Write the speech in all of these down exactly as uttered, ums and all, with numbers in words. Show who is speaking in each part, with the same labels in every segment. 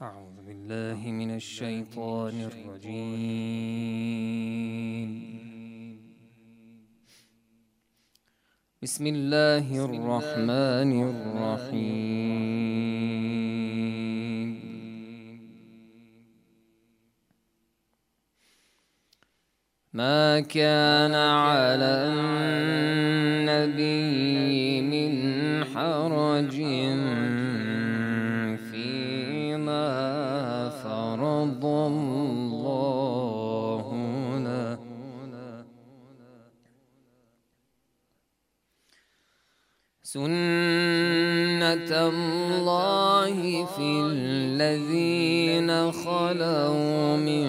Speaker 1: أعوذ بالله من الشيطان الرجيم. بسم الله الرحمن الرحيم. ما كان على النبي من حرج فيما فرض الله له، سنة الله في الذين خلوا من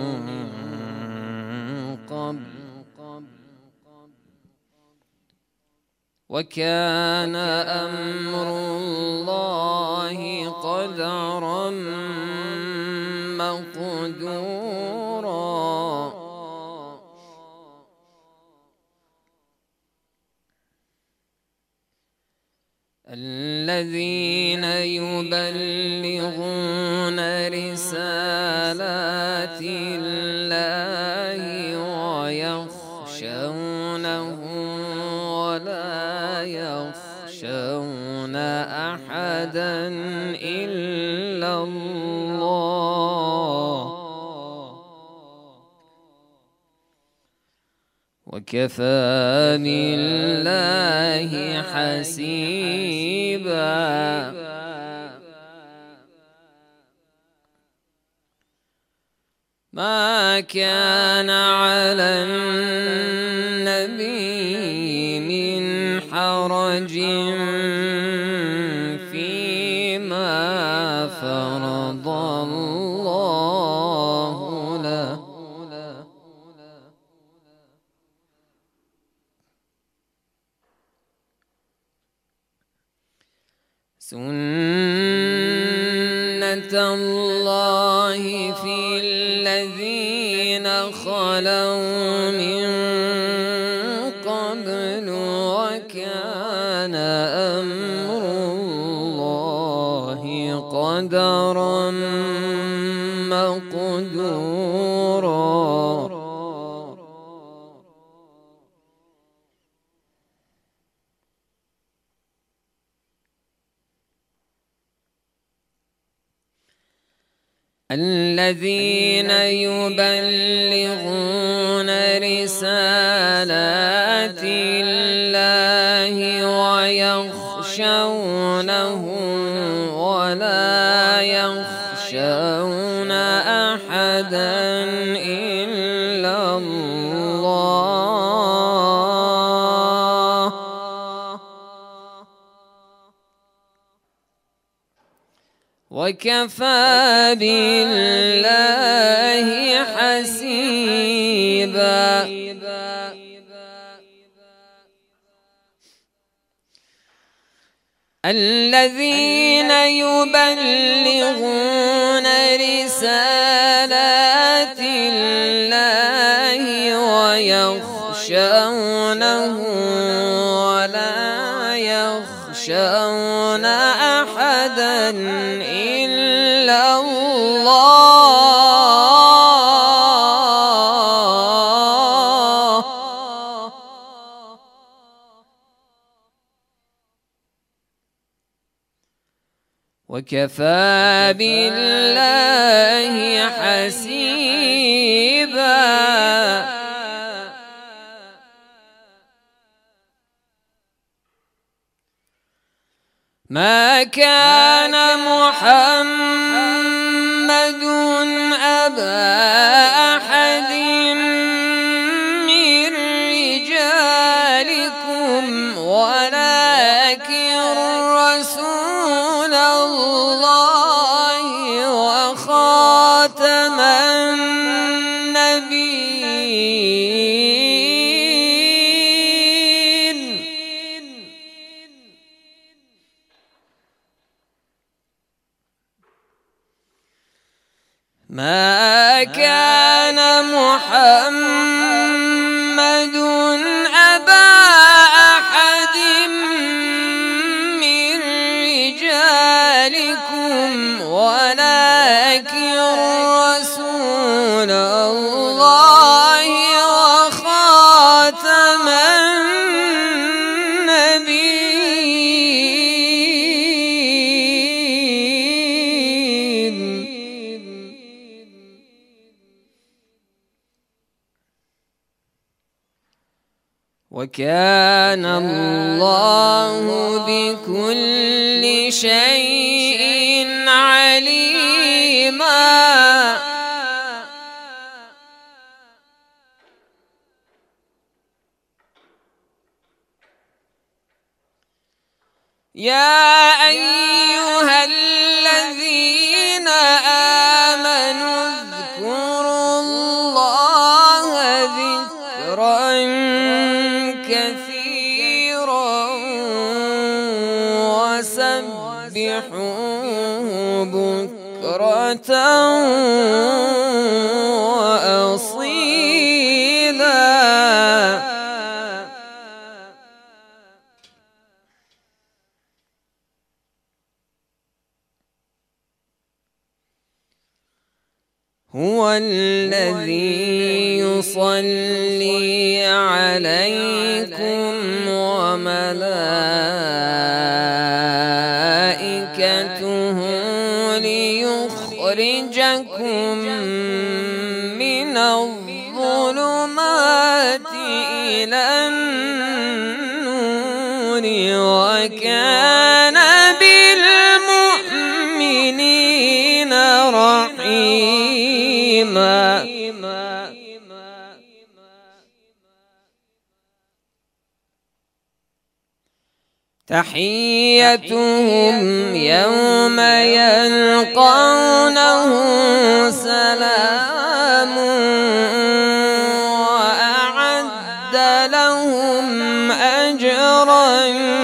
Speaker 1: قبل، وكان أمر الله قدرا مقدورا. الذين يبلغون رسالات الله ويخشونه ولا يخشون أحدا إلا الله، وكفى بالله حسيبا. ما كان على النبي من حرج فيما فرض الله له، سنة الله في الذين خلوا من قبل، وكان أمر الله قدرا مقدورا. الذين يبلغون رسالات الله ويخشونه ولا يخشون أحدا إلا الله، وكفى بالله حسيبا. الذين يبلغون رسالات الله ويخشونه ولا يخشون أحدا إلا الله، وكفى بالله حسيبا. ما كان محمد أبا أحد من رجالكم ولكن رسول الله وخاتم النبيين. ما كان محمد أبا أحد من رجالكم ولكن وذاكر رسول الله وخاتم النبيين. وكان الله بكل شيء عليما. يا أيها الذين آمنوا اذكروا الله ذكرا كثيرا وسبحوه بكرة وأصيلا. هو الذي يصلي عليكم وملائكته ليخرجكم من الظلمات إلى النور وكان بالمؤمنين رحيما. تحيتهم يوم يلقونه سلام وأعد لهم أجرا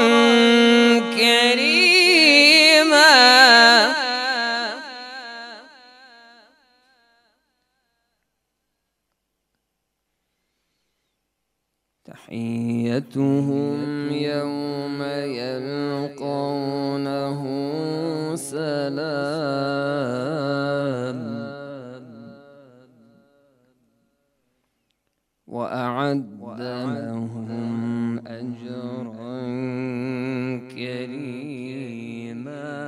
Speaker 1: كريما. تحيتهم يوم يلقونه سلام وأعد لهم أجرا كريما.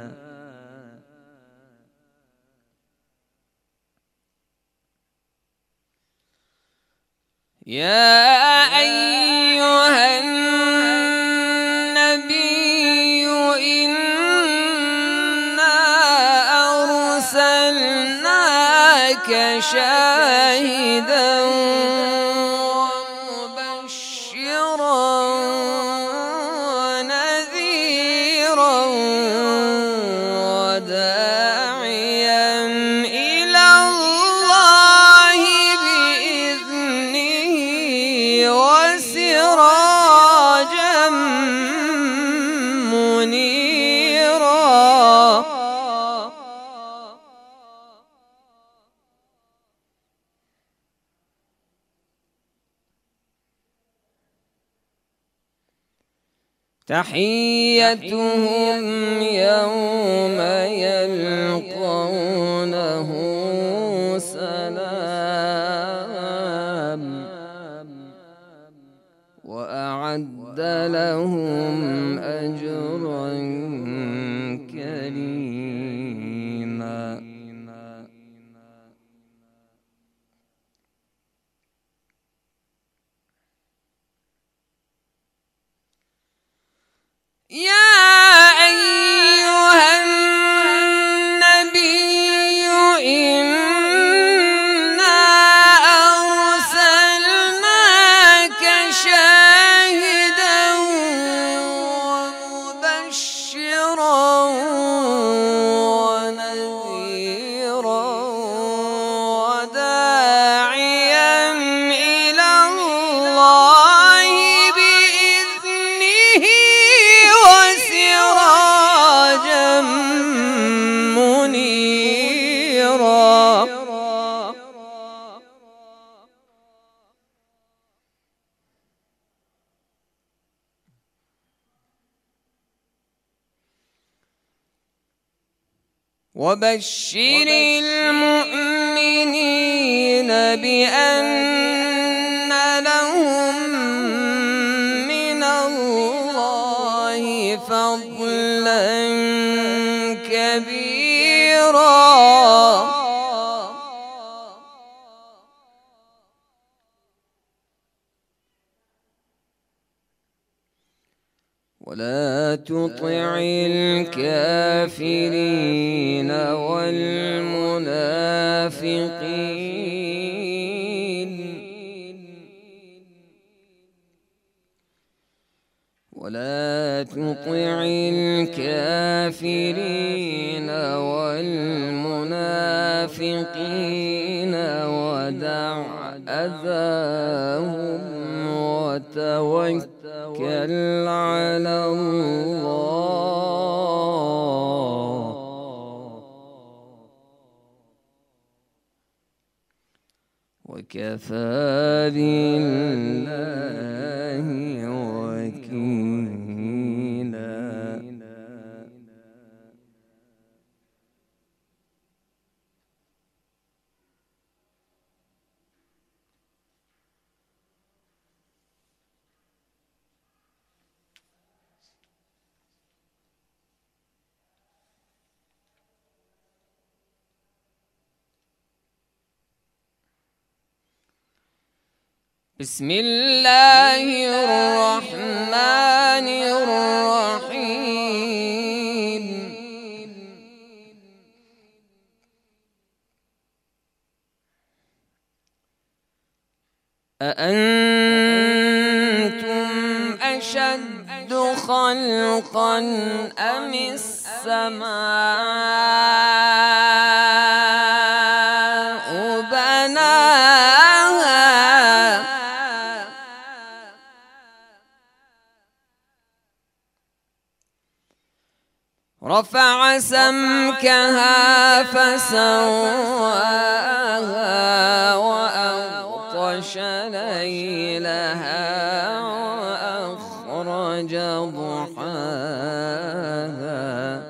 Speaker 1: يا أيها النبي إنا أرسلناك شاهدا ومبشرا ونذيرا وداعيا إلى الله بإذنه وسراجا منيرا. تحيتهم يوم يلقونه سلام وأعد لهم أجرا كريما. يا أيها النبي إنا أرسلناك شاهدا وبشر المؤمنين بأن لهم من الله فضلا كبيرا ولا تطع الكافرين والمنافقين ولا تطع الكافرين والمنافقين ودع أذاهم وتوكل على الله وكفى بالله وكيلا. بسم الله الرحمن الرحيم. أأنتم أشد خلقا أم السماء بناها رفع سمكها فسواها وأغطش ليلها وأخرج ضحاها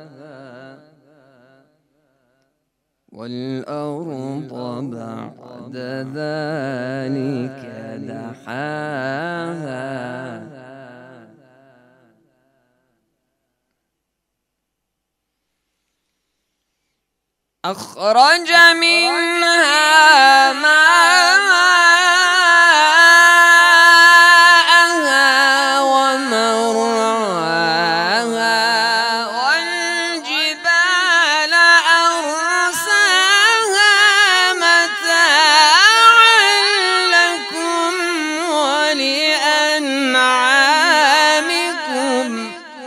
Speaker 1: والأرض بعد ذلك دحاها أخرج منها ماءها ومرعاها والجبال أرساها متاعا لكم ولأنعامكم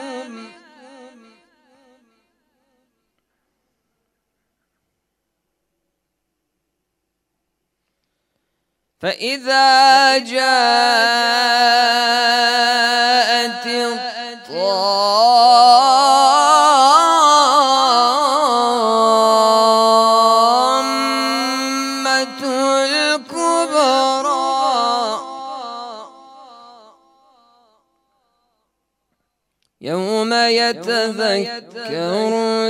Speaker 1: فإذا جاءت الطامة الكبرى يوم يتذكر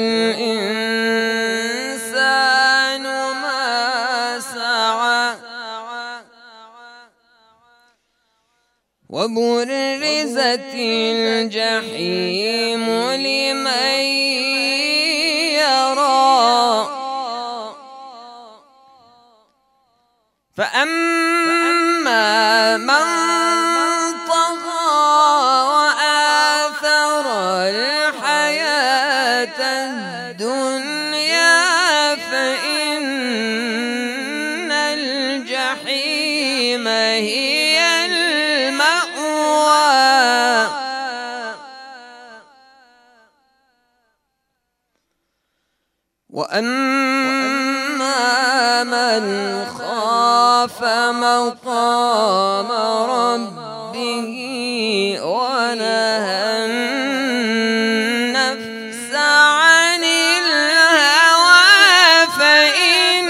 Speaker 1: الإنسان ما سعى وبرزت الجحيم لمن يرى فأما من طغى وآثر الحياة الدنيا فإن الجحيم هي وأما من خاف مقام ربه ونهى النفس عن الهوى فإن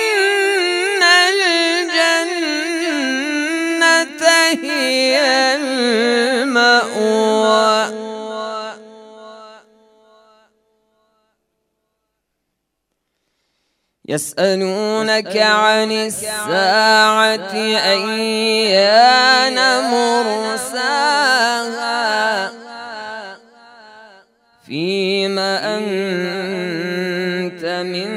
Speaker 1: الجنة هي المأوى يسألونك عن الساعة أيان مرساها فيما أنت من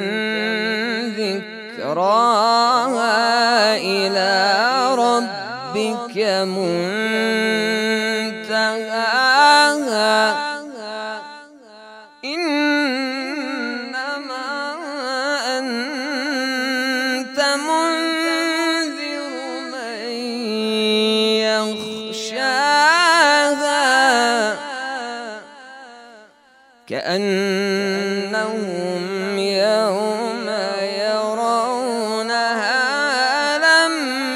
Speaker 1: ذكراها إلى ربك منتهاها إنما أنت منذر من يخشاها كأنهم يوم يرونها لم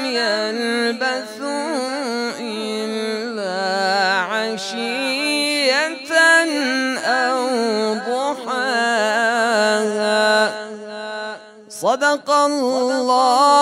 Speaker 1: يلبثوا إلا عشية أو ضحاها. صدق الله